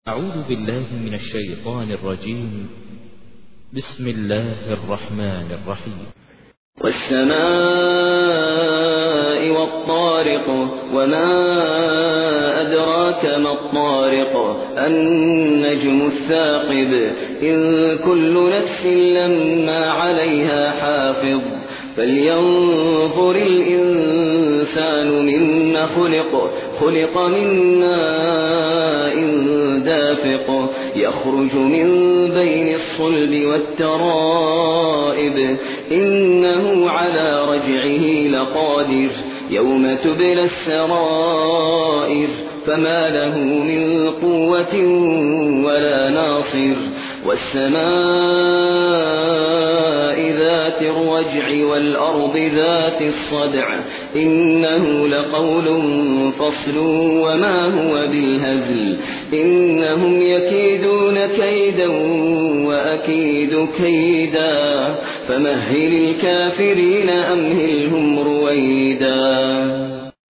أعوذ بالله من الشيطان الرجيم. بسم الله الرحمن الرحيم. والسماء والطارق وما أدراك ما الطارق النجم الثاقب إن كل نفس لما عليها حافظ فلينظر الإنسان مما خلق من ماء دافق يخرج من بين الصلب والترائب إنه على رجعه لقادر يوم تبلى السرائر فما له من قوة ولا ناصر والسماء ذات الرجع والأرض ذات الصدع إنه لقول فصل وما هو بالهزل إنهم يكيدون كيدا وأكيد كيدا فمهل الكافرين أمهلهم رويدا.